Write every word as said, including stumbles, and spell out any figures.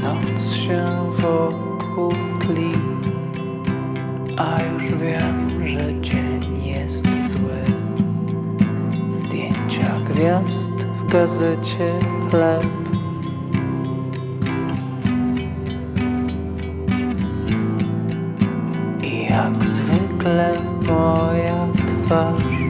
Noc się wokół tli, a już wiem, że dzień jest zły. Zdjęcia gwiazd w gazecie Chleb. I jak zwykle moja twarz